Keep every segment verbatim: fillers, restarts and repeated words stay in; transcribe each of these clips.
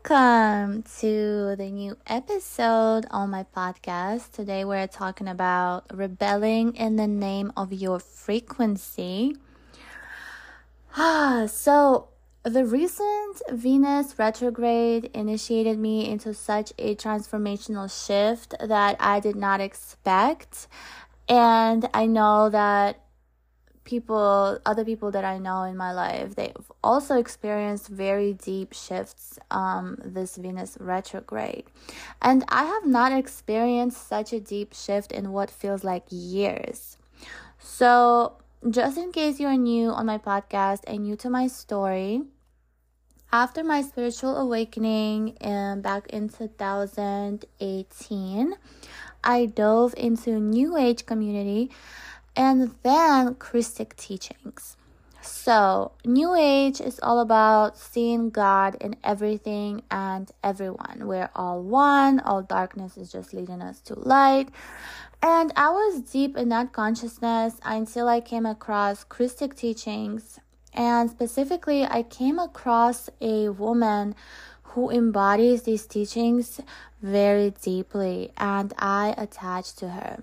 Welcome to the new episode on my podcast. Today we're talking about rebelling in the name of your frequency. Ah, so the recent Venus retrograde initiated me into such a transformational shift that I did not expect. And I know that people, other people that I know in my life, they've also experienced very deep shifts um this Venus retrograde. And I have not experienced such a deep shift in what feels like years. So just in case you're new on my podcast and new to my story, after my spiritual awakening in, back in two thousand eighteen, I dove into New Age community and then Christic teachings. So, New Age is all about seeing God in everything and everyone. We're all one. All darkness is just leading us to light. And I was deep in that consciousness until I came across Christic teachings. And specifically, I came across a woman who embodies these teachings very deeply. And I attached to her.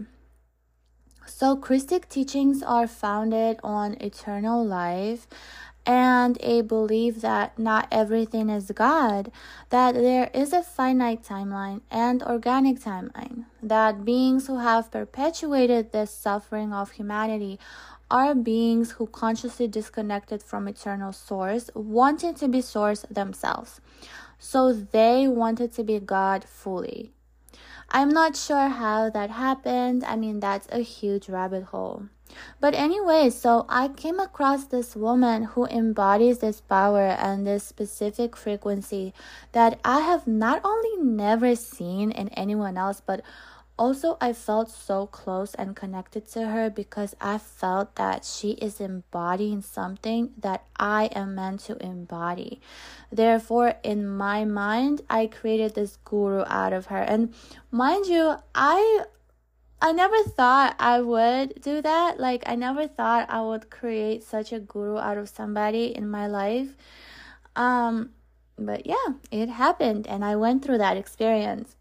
So Christic teachings are founded on eternal life and a belief that not everything is God, that there is a finite timeline and organic timeline, that beings who have perpetuated this suffering of humanity are beings who consciously disconnected from eternal source, wanted to be source themselves. So they wanted to be God fully. I'm not sure how that happened. I mean, that's a huge rabbit hole. But anyway, so I came across this woman who embodies this power and this specific frequency that I have not only never seen in anyone else, but also I felt so close and connected to her because I felt that she is embodying something that I am meant to embody. Therefore, in my mind, I created this guru out of her. And mind you, I I never thought I would do that. Like, I never thought I would create such a guru out of somebody in my life. Um, but yeah, it happened and I went through that experience.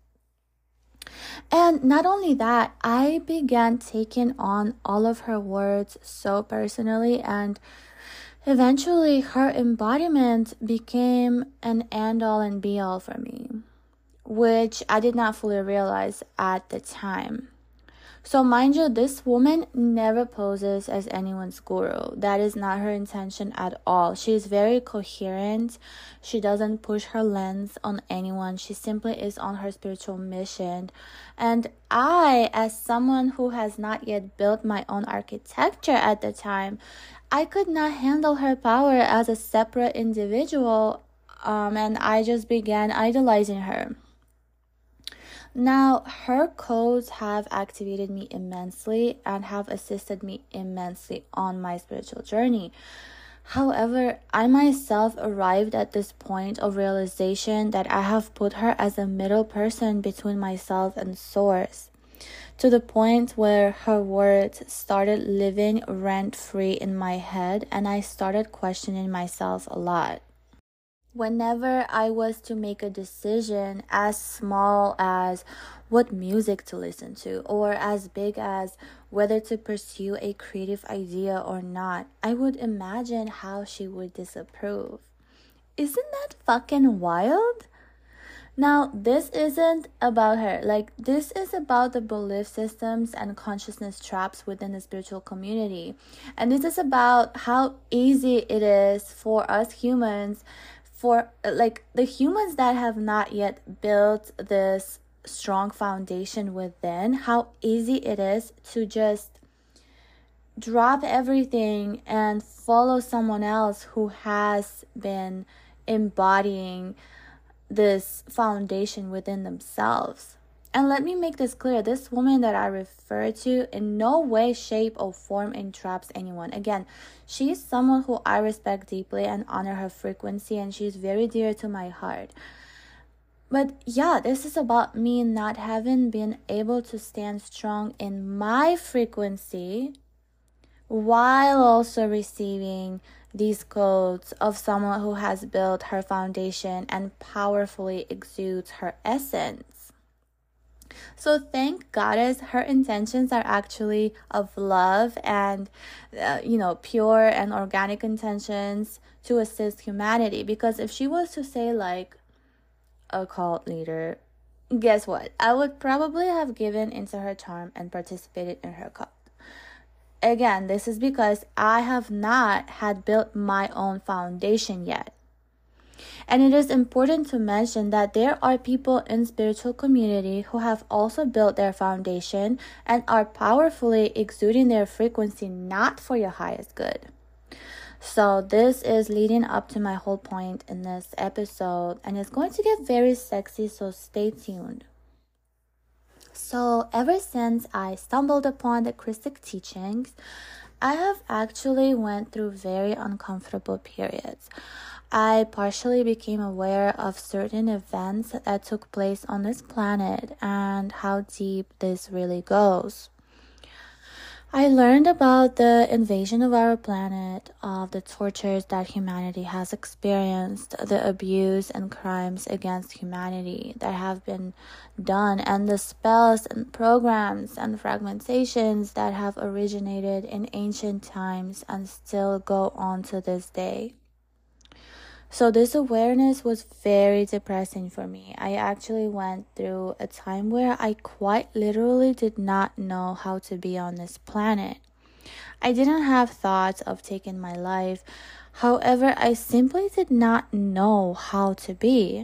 And not only that, I began taking on all of her words so personally, and eventually her embodiment became an end-all and be-all for me, which I did not fully realize at the time. So mind you, this woman never poses as anyone's guru. That is not her intention at all. She is very coherent. She doesn't push her lens on anyone. She simply is on her spiritual mission. And I, as someone who has not yet built my own architecture at the time, I could not handle her power as a separate individual. Um, and I just began idolizing her. Now, her codes have activated me immensely and have assisted me immensely on my spiritual journey. However, I myself arrived at this point of realization that I have put her as a middle person between myself and Source, to the point where her words started living rent-free in my head and I started questioning myself a lot. Whenever I was to make a decision as small as what music to listen to, or as big as whether to pursue a creative idea or not, I would imagine how she would disapprove. Isn't that fucking wild? Now, this isn't about her. Like, this is about the belief systems and consciousness traps within the spiritual community. And this is about how easy it is for us humans For like the humans that have not yet built this strong foundation within, how easy it is to just drop everything and follow someone else who has been embodying this foundation within themselves. And let me make this clear, this woman that I refer to in no way, shape, or form entraps anyone. Again, she is someone who I respect deeply and honor her frequency, and she is very dear to my heart. But yeah, this is about me not having been able to stand strong in my frequency while also receiving these codes of someone who has built her foundation and powerfully exudes her essence. So thank Goddess, her intentions are actually of love and, uh, you know, pure and organic intentions to assist humanity. Because if she was to say like a cult leader, guess what? I would probably have given into her charm and participated in her cult. Again, this is because I have not had built my own foundation yet. And it is important to mention that there are people in spiritual community who have also built their foundation and are powerfully exuding their frequency not for your highest good. So this is leading up to my whole point in this episode, and it's going to get very sexy, so stay tuned. So ever since I stumbled upon the Christic teachings, I have actually went through very uncomfortable periods. I partially became aware of certain events that took place on this planet and how deep this really goes. I learned about the invasion of our planet, of the tortures that humanity has experienced, the abuse and crimes against humanity that have been done, and the spells and programs and fragmentations that have originated in ancient times and still go on to this day. So this awareness was very depressing for me. I actually went through a time where I quite literally did not know how to be on this planet. I didn't have thoughts of taking my life. However, I simply did not know how to be.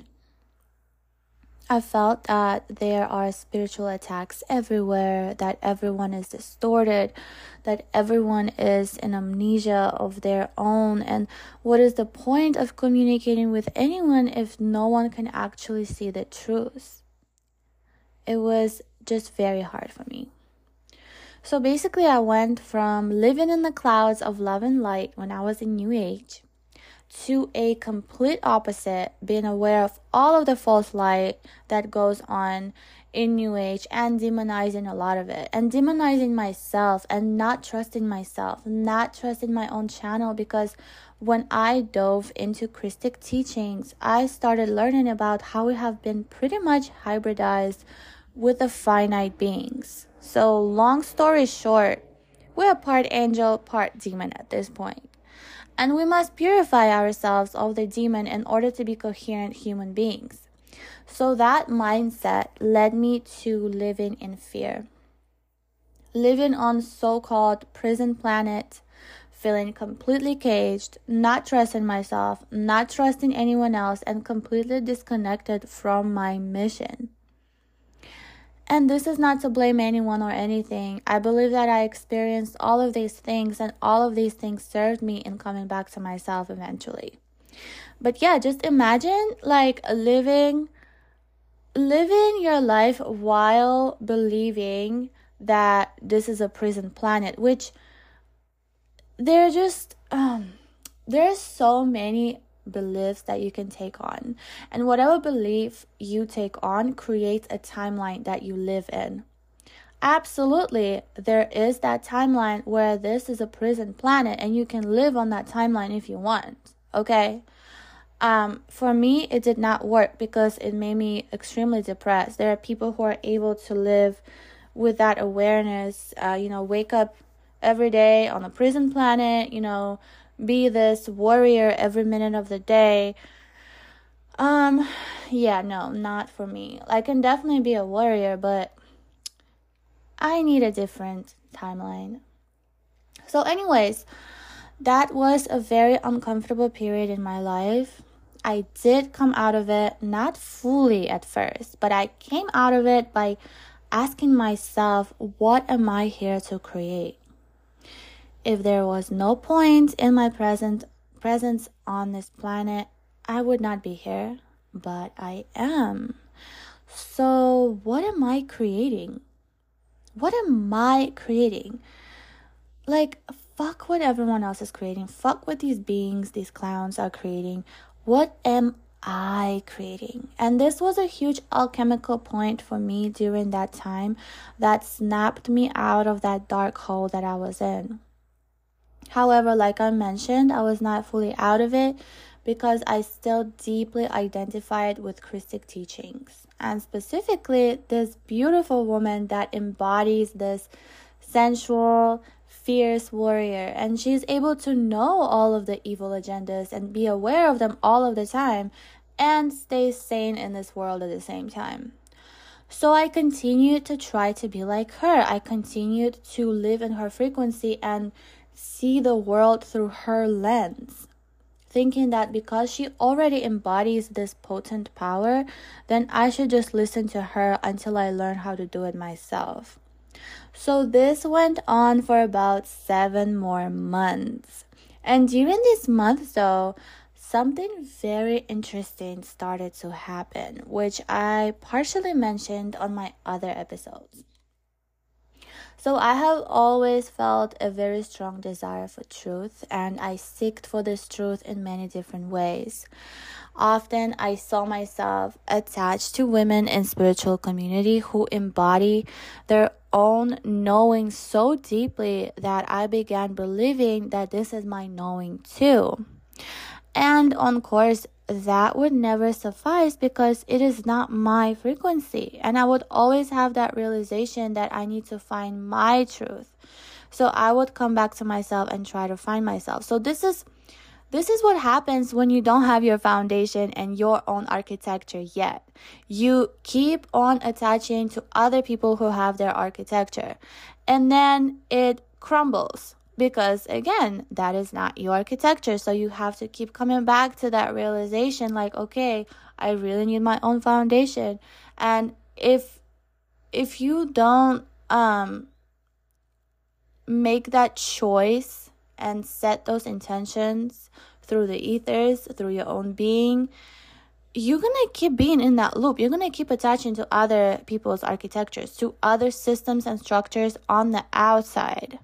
I felt that there are spiritual attacks everywhere, that everyone is distorted, that everyone is in amnesia of their own. And what is the point of communicating with anyone if no one can actually see the truth? It was just very hard for me. So basically, I went from living in the clouds of love and light when I was in New Age to a complete opposite, being aware of all of the false light that goes on in New Age and demonizing a lot of it, and demonizing myself and not trusting myself, not trusting my own channel, because when I dove into Christic teachings, I started learning about how we have been pretty much hybridized with the finite beings. So long story short, we're part angel, part demon at this point. And we must purify ourselves of the demon in order to be coherent human beings. So that mindset led me to living in fear. Living on so-called prison planet, feeling completely caged, not trusting myself, not trusting anyone else, and completely disconnected from my mission. And this is not to blame anyone or anything. I believe that I experienced all of these things, and all of these things served me in coming back to myself eventually. But yeah, just imagine like living, living your life while believing that this is a prison planet, which there are just, um, there's so many beliefs that you can take on, and whatever belief you take on creates a timeline that you live in. Absolutely, there is that timeline where this is a prison planet, and you can live on that timeline if you want. Okay, um for me it did not work because it made me extremely depressed. There are people who are able to live with that awareness, uh, you know, wake up every day on a prison planet, you know, be this warrior every minute of the day. Um, yeah, no, not for me. I can definitely be a warrior, but I need a different timeline. So anyways, that was a very uncomfortable period in my life. I did come out of it, not fully at first, but I came out of it by asking myself, what am I here to create? If there was no point in my present presence on this planet, I would not be here, but I am. So what am I creating? What am I creating? Like, fuck what everyone else is creating. Fuck what these beings, these clowns are creating. What am I creating? And this was a huge alchemical point for me during that time that snapped me out of that dark hole that I was in. However, like I mentioned, I was not fully out of it because I still deeply identified with Christic teachings. And specifically, this beautiful woman that embodies this sensual, fierce warrior. And she's able to know all of the evil agendas and be aware of them all of the time and stay sane in this world at the same time. So I continued to try to be like her. I continued to live in her frequency and see the world through her lens, thinking that because she already embodies this potent power, then I should just listen to her until I learn how to do it myself. So this went on for about seven more months. And during these months, though, something very interesting started to happen, which I partially mentioned on my other episodes. So I have always felt a very strong desire for truth, and I seeked for this truth in many different ways. Often I saw myself attached to women in spiritual community who embody their own knowing so deeply that I began believing that this is my knowing too. And of course, that would never suffice because it is not my frequency. And I would always have that realization that I need to find my truth. So I would come back to myself and try to find myself. So this is this is what happens when you don't have your foundation and your own architecture yet. You keep on attaching to other people who have their architecture. And then it crumbles. Because again, that is not your architecture. So you have to keep coming back to that realization like, okay, I really need my own foundation. And if if you don't um make that choice and set those intentions through the ethers, through your own being, you're going to keep being in that loop. You're going to keep attaching to other people's architectures, to other systems and structures on the outside.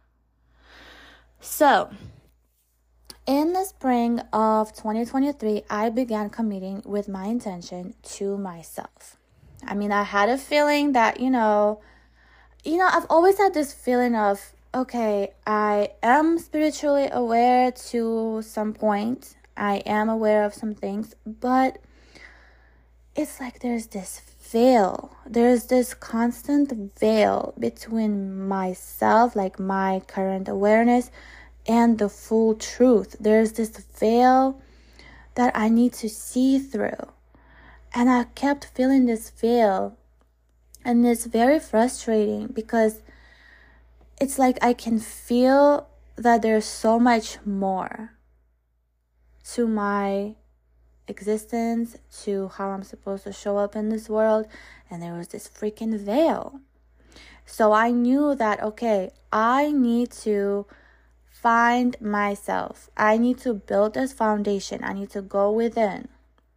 So, in the spring of twenty twenty-three, I began committing with my intention to myself. I mean, I had a feeling that, you know, you know, I've always had this feeling of, okay, I am spiritually aware to some point. I am aware of some things, but it's like there's this veil. There's this constant veil between myself, like my current awareness, and the full truth. There's this veil that I need to see through. And I kept feeling this veil. And it's very frustrating because it's like I can feel that there's so much more to my existence, to how I'm supposed to show up in this world. And there was this freaking veil. So I knew that, okay, I need to find myself. I need to build this foundation. I need to go within.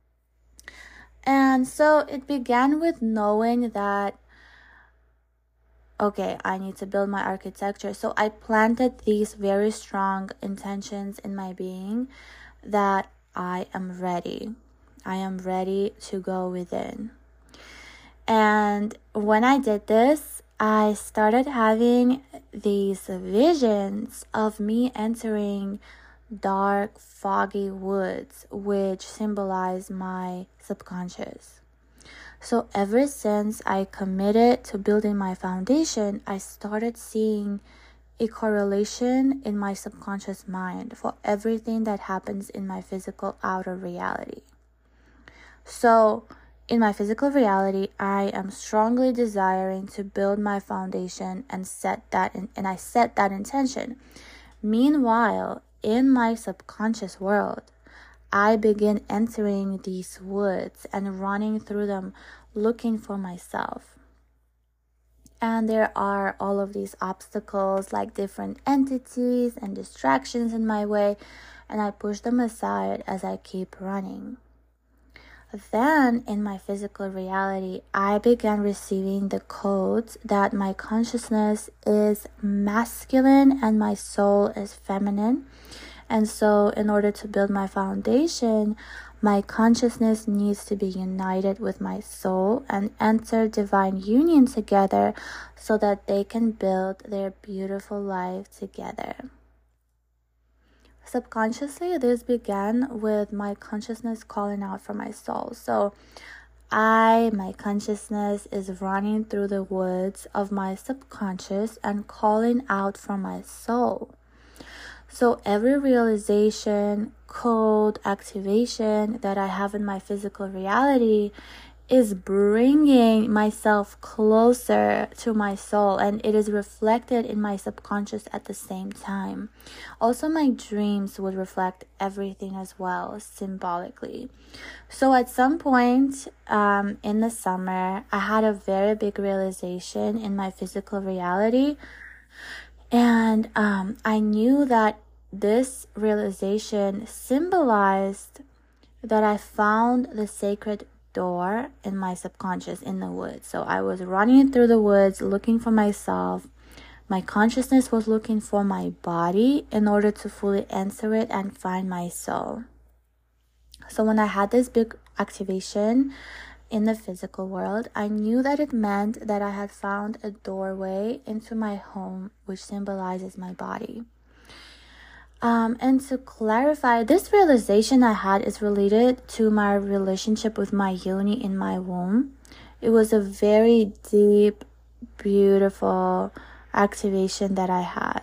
And so it began with knowing that, okay, I need to build my architecture. So I planted these very strong intentions in my being that I am ready. I am ready to go within. And when I did this, I started having these visions of me entering dark, foggy woods, which symbolize my subconscious. So ever since I committed to building my foundation, I started seeing a correlation in my subconscious mind for everything that happens in my physical outer reality. So in my physical reality, I am strongly desiring to build my foundation and set that in, and I set that intention. Meanwhile, in my subconscious world, I begin entering these woods and running through them looking for myself. And there are all of these obstacles like different entities and distractions in my way, and I push them aside as I keep running. Then, in my physical reality, I began receiving the codes that my consciousness is masculine and my soul is feminine. And so, in order to build my foundation, my consciousness needs to be united with my soul and enter divine union together so that they can build their beautiful life together. Subconsciously, this began with my consciousness calling out for my soul. So I, my consciousness, is running through the woods of my subconscious and calling out for my soul. So every realization, code, activation that I have in my physical reality is bringing myself closer to my soul, and it is reflected in my subconscious at the same time. Also, my dreams would reflect everything as well, symbolically. So at some point um, in the summer, I had a very big realization in my physical reality, and um, I knew that this realization symbolized that I found the sacred door in my subconscious in the woods. So I was running through the woods looking for myself. My consciousness was looking for my body in order to fully answer it and find my soul. So when I had this big activation in the physical world, I knew that it meant that I had found a doorway into my home, which symbolizes my body. Um, and to clarify, this realization I had is related to my relationship with my yoni in my womb. It was a very deep, beautiful activation that I had.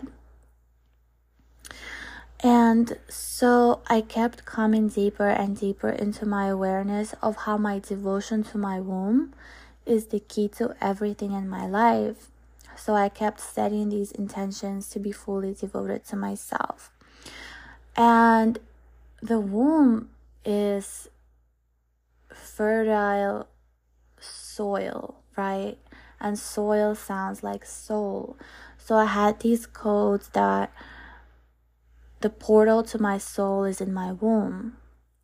And so I kept coming deeper and deeper into my awareness of how my devotion to my womb is the key to everything in my life. So I kept setting these intentions to be fully devoted to myself. And the womb is fertile soil, right? And soil sounds like soul. So I had these codes that the portal to my soul is in my womb.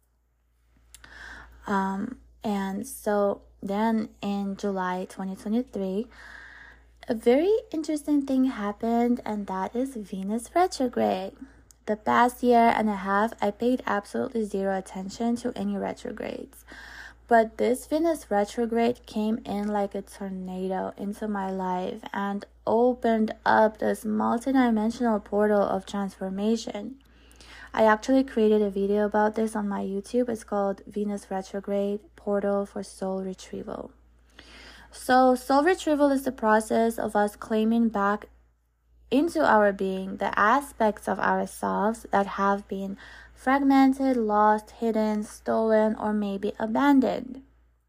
Um, and so then in July twenty twenty-three, a very interesting thing happened, and that is Venus retrograde. The past year and a half, I paid absolutely zero attention to any retrogrades. But this Venus retrograde came in like a tornado into my life and opened up this multidimensional portal of transformation. I actually created a video about this on my YouTube. It's called Venus Retrograde Portal for Soul Retrieval. So soul retrieval is the process of us claiming back into our being the aspects of ourselves that have been fragmented, lost, hidden, stolen, or maybe abandoned.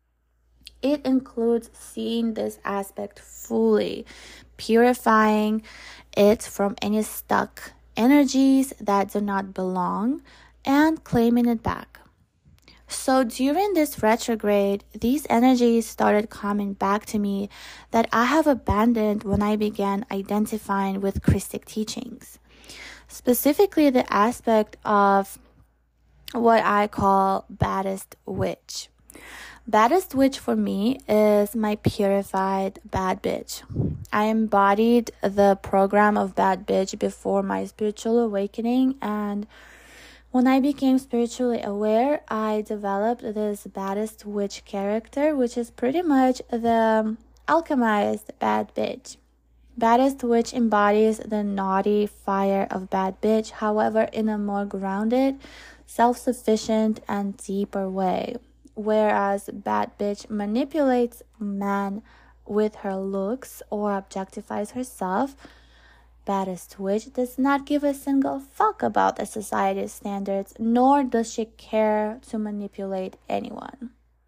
It includes seeing this aspect fully, purifying it from any stuck energies that do not belong, and claiming it back. So during this retrograde, these energies started coming back to me that I have abandoned when I began identifying with Christic teachings. Specifically, the aspect of what I call baddest witch. Baddest witch for me is my purified bad bitch. I embodied the program of bad bitch before my spiritual awakening, and when I became spiritually aware, I developed this baddest witch character, which is pretty much the alchemized bad bitch. Baddest witch embodies the naughty fire of bad bitch, however, in a more grounded, self-sufficient, and deeper way. Whereas bad bitch manipulates man with her looks or objectifies herself, baddest witch does not give a single fuck about the society's standards, nor does she care to manipulate anyone.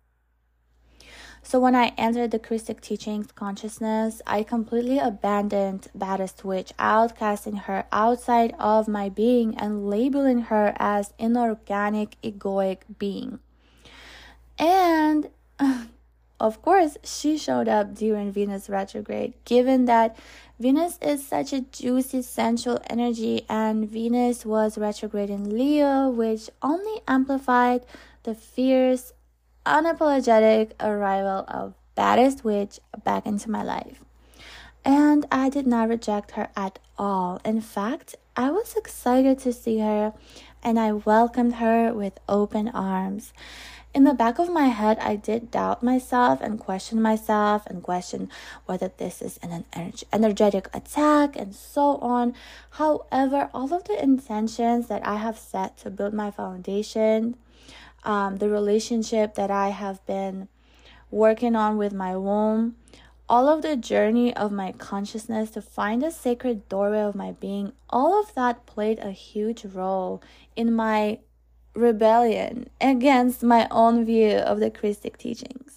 So when I entered the Christic teachings consciousness, I completely abandoned baddest witch, outcasting her outside of my being and labeling her as inorganic, egoic being. And of course, she showed up during Venus retrograde, given that Venus is such a juicy, sensual energy, and Venus was retrograde in Leo, which only amplified the fierce, unapologetic arrival of baddest witch back into my life. And I did not reject her at all. In fact, I was excited to see her, and I welcomed her with open arms. In the back of my head, I did doubt myself and question myself and question whether this is an ener- energetic attack and so on. However, all of the intentions that I have set to build my foundation, um, the relationship that I have been working on with my womb, all of the journey of my consciousness to find the sacred doorway of my being, all of that played a huge role in my rebellion against my own view of the Christic teachings.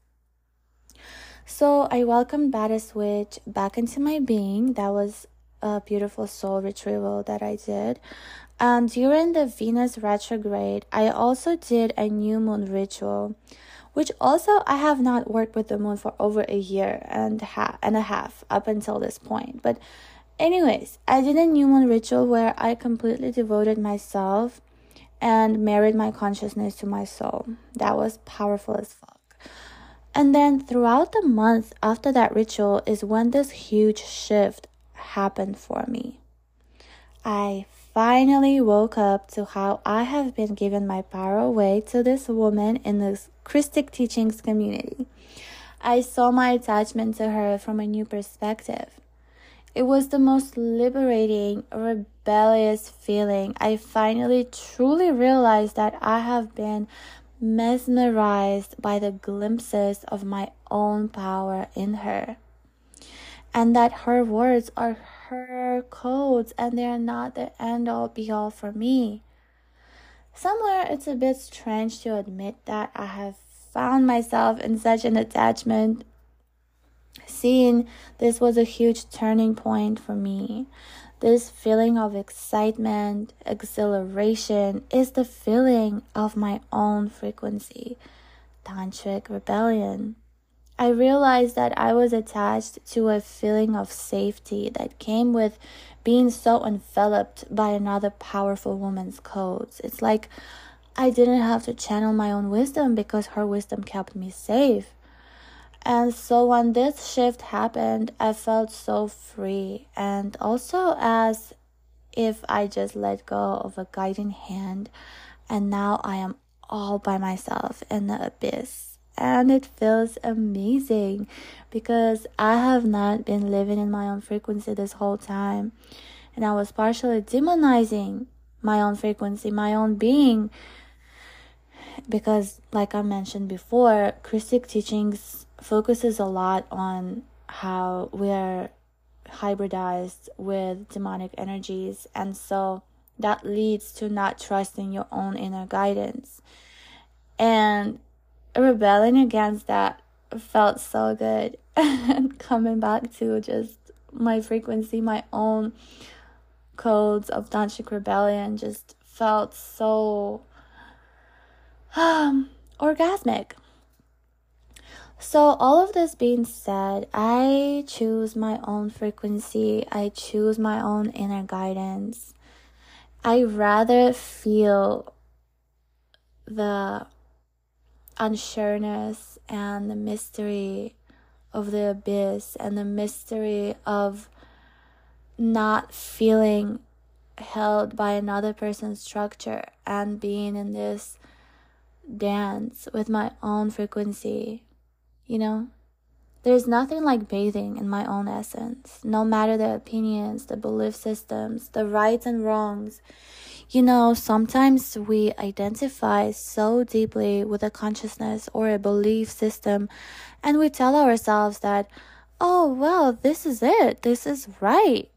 So I welcomed Beta Switch back into my being. That was a beautiful soul retrieval that I did. And during the Venus retrograde, I also did a new moon ritual, which also I have not worked with the moon for over a year and, ha- and a half up until this point. But anyways, I did a new moon ritual where I completely devoted myself and married my consciousness to my soul. That was powerful as fuck. And then throughout the month after that ritual is when this huge shift happened for me. I finally woke up to how I have been giving my power away to this woman in this Christic teachings community. I saw my attachment to her from a new perspective. It was the most liberating, rebellious feeling. I finally truly realized that I have been mesmerized by the glimpses of my own power in her. And that her words are her codes and they're not the end-all be-all for me. Somewhere it's a bit strange to admit that I have found myself in such an attachment. Seeing this was a huge turning point for me. This feeling of excitement, exhilaration is the feeling of my own frequency, tantric rebellion. I realized that I was attached to a feeling of safety that came with being so enveloped by another powerful woman's codes. It's like I didn't have to channel my own wisdom because her wisdom kept me safe. And so when this shift happened, I felt so free, and also as if I just let go of a guiding hand, and now I am all by myself in the abyss. And it feels amazing because I have not been living in my own frequency this whole time. And I was partially demonizing my own frequency, my own being. Because like I mentioned before, Christic teachings focuses a lot on how we are hybridized with demonic energies. And so that leads to not trusting your own inner guidance. And rebelling against that felt so good. And coming back to just my frequency, my own codes of tantric rebellion just felt so um, orgasmic. So all of this being said, I choose my own frequency. I choose my own inner guidance. I rather feel the unsureness and the mystery of the abyss and the mystery of not feeling held by another person's structure and being in this dance with my own frequency. You know, there's nothing like bathing in my own essence, no matter the opinions, the belief systems, the rights and wrongs. You know, sometimes we identify so deeply with a consciousness or a belief system, and we tell ourselves that, oh, well, this is it, this is right.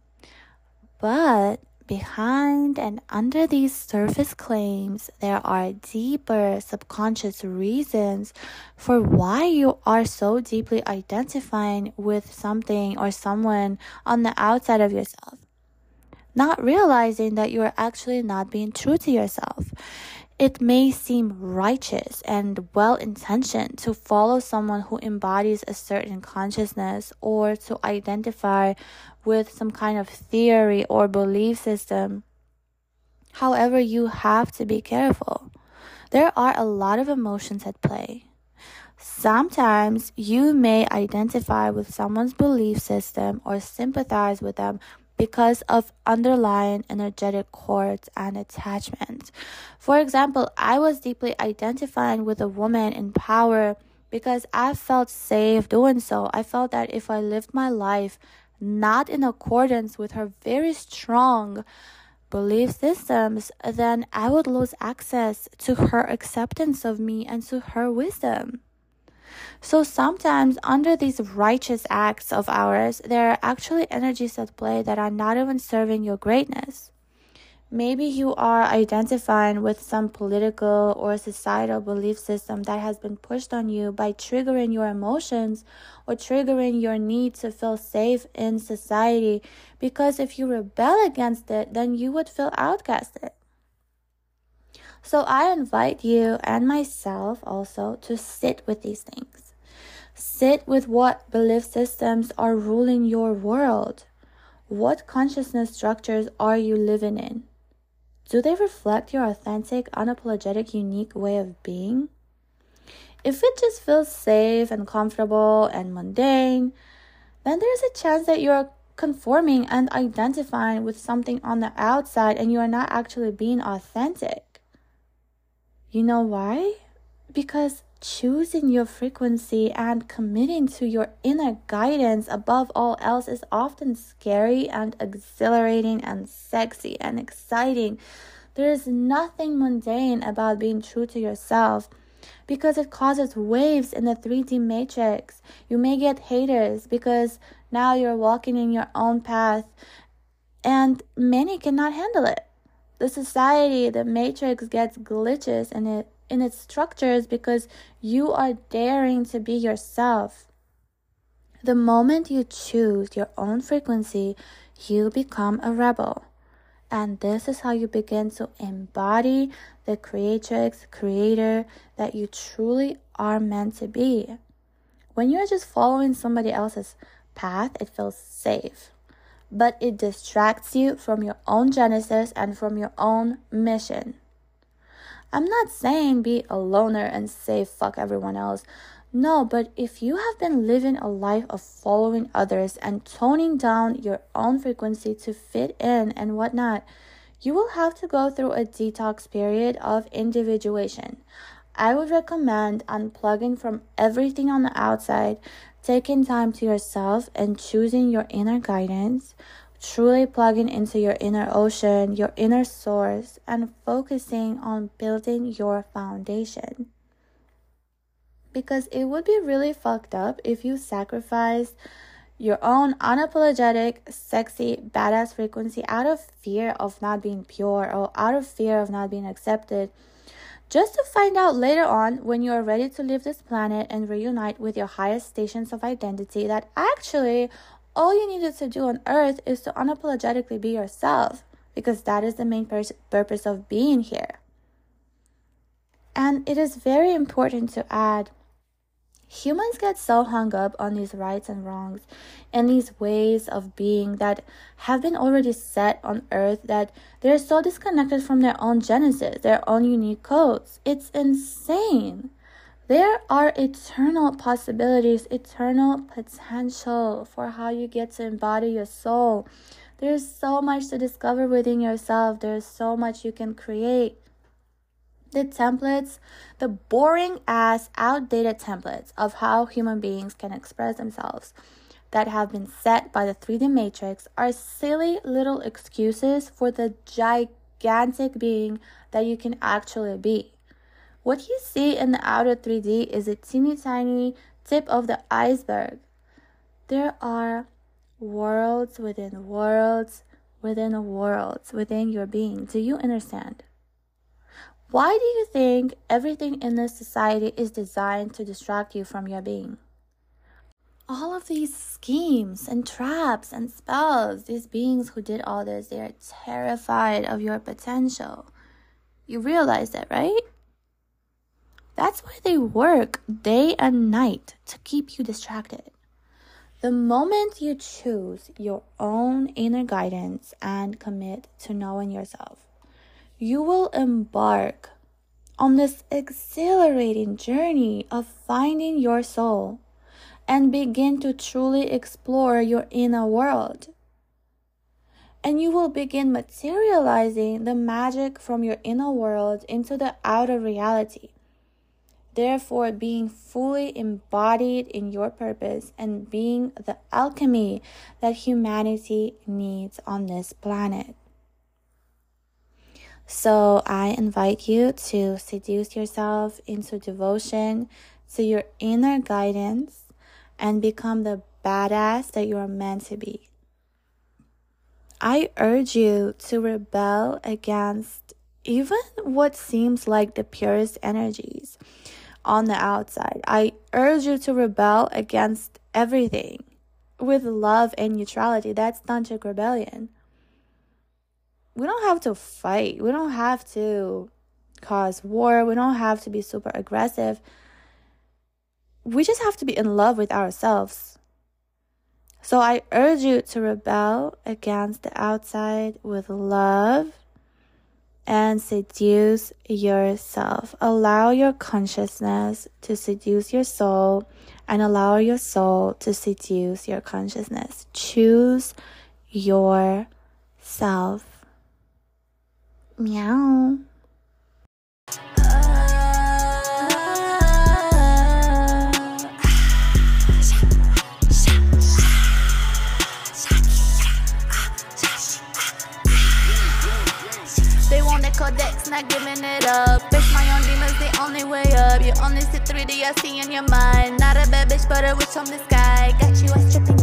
But behind and under these surface claims, there are deeper subconscious reasons for why you are so deeply identifying with something or someone on the outside of yourself, not realizing that you are actually not being true to yourself. It may seem righteous and well-intentioned to follow someone who embodies a certain consciousness or to identify with some kind of theory or belief system. However, you have to be careful. There are a lot of emotions at play. Sometimes you may identify with someone's belief system or sympathize with them because of underlying energetic cords and attachment. For example, I was deeply identifying with a woman in power because I felt safe doing so. I felt that if I lived my life not in accordance with her very strong belief systems, then I would lose access to her acceptance of me and to her wisdom. So sometimes under these righteous acts of ours, there are actually energies at play that are not even serving your greatness. Maybe you are identifying with some political or societal belief system that has been pushed on you by triggering your emotions or triggering your need to feel safe in society, because if you rebel against it, then you would feel outcasted. So I invite you and myself also to sit with these things. Sit with what belief systems are ruling your world. What consciousness structures are you living in? Do they reflect your authentic, unapologetic, unique way of being? If it just feels safe and comfortable and mundane, then there's a chance that you're conforming and identifying with something on the outside and you are not actually being authentic. You know why? Because choosing your frequency and committing to your inner guidance above all else is often scary and exhilarating and sexy and exciting. There is nothing mundane about being true to yourself because it causes waves in the three D matrix. You may get haters because now you're walking in your own path and many cannot handle it. The society, the matrix gets glitches in it in its structures because you are daring to be yourself. The moment you choose your own frequency, you become a rebel. And this is how you begin to embody the creatrix, creator that you truly are meant to be. When you're just following somebody else's path, it feels safe. But it distracts you from your own genesis and from your own mission. I'm not saying be a loner and say fuck everyone else. No, but if you have been living a life of following others and toning down your own frequency to fit in and whatnot, you will have to go through a detox period of individuation. I would recommend unplugging from everything on the outside, taking time to yourself and choosing your inner guidance, truly plugging into your inner ocean, your inner source, and focusing on building your foundation. Because it would be really fucked up if you sacrificed your own unapologetic, sexy, badass frequency out of fear of not being pure or out of fear of not being accepted, just to find out later on when you are ready to leave this planet and reunite with your highest stations of identity that actually all you needed to do on earth is to unapologetically be yourself, because that is the main pers- purpose of being here. And it is very important to add, humans get so hung up on these rights and wrongs and these ways of being that have been already set on earth that they're so disconnected from their own genesis, their own unique codes. It's insane. There are eternal possibilities, eternal potential for how you get to embody your soul. There's so much to discover within yourself. There's so much you can create. The templates, the boring ass, outdated templates of how human beings can express themselves that have been set by the three D matrix are silly little excuses for the gigantic being that you can actually be. What you see in the outer three D is a teeny tiny tip of the iceberg. There are worlds within worlds within worlds within your being. Do you understand? Why do you think everything in this society is designed to distract you from your being? All of these schemes and traps and spells, these beings who did all this, they are terrified of your potential. You realize that, right? That's why they work day and night to keep you distracted. The moment you choose your own inner guidance and commit to knowing yourself, you will embark on this exhilarating journey of finding your soul and begin to truly explore your inner world. And you will begin materializing the magic from your inner world into the outer reality. Therefore, being fully embodied in your purpose and being the alchemy that humanity needs on this planet. So I invite you to seduce yourself into devotion to your inner guidance and become the badass that you are meant to be. I urge you to rebel against even what seems like the purest energies on the outside. I urge you to rebel against everything with love and neutrality. That's tantric rebellion. We don't have to fight. We don't have to cause war. We don't have to be super aggressive. We just have to be in love with ourselves. So I urge you to rebel against the outside with love and seduce yourself. Allow your consciousness to seduce your soul and allow your soul to seduce your consciousness. Choose yourself. Meow. Codex, not giving it up. Bitch, my own demons, the only way up. You only see three D, I see in your mind. Not a bad bitch, but a witch from the sky. Got you, I stripping